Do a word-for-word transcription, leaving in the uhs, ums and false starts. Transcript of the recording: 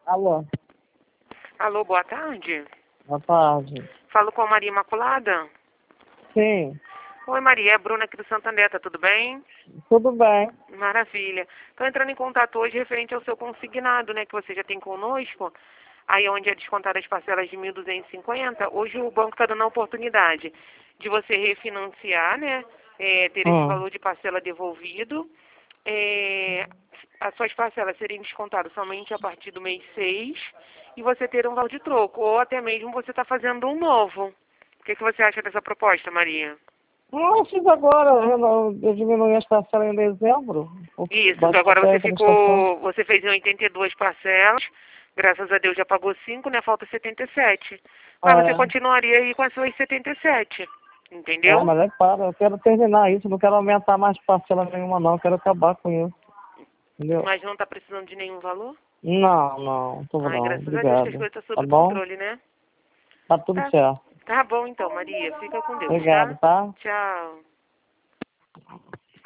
Alô, Alô, boa tarde. boa tarde. Falo com a Maria Imaculada. Sim, Oi, Maria, é a Bruna aqui do Santander, tá tudo bem? tudo bem. Maravilha. Estou entrando em contato hoje referente ao seu consignado, né, que você já tem conosco, aí onde é descontar as parcelas de mil duzentos e cinquenta. Hoje o banco está dando a oportunidade de você refinanciar, né, é, ter esse Hum. valor de parcela devolvido. É, as suas parcelas serem descontadas somente a partir do mês seis e você ter um valor de troco, ou até mesmo você está fazendo um novo. O que, que você acha dessa proposta, Maria? Eu fiz agora, eu, eu diminui as parcelas em dezembro. Isso, Bate agora até você a prestação. ficou, você fez em oitenta e duas parcelas, graças a Deus já pagou cinco, né, falta setenta e sete. Mas Ah, você é. continuaria aí com as suas setenta e sete, Ah, entendeu? mas é para, eu quero terminar isso, não quero aumentar mais parcela nenhuma não, eu quero acabar com isso. Entendeu? Mas não está precisando de nenhum valor? Não, não, tô Ai, não, graças a Deus que as obrigado. coisas estão Tá sob bom? controle, né? Tá tudo Tá, certo. tá bom então, Maria, fica com Deus, Obrigado, tá? tá? Tchau.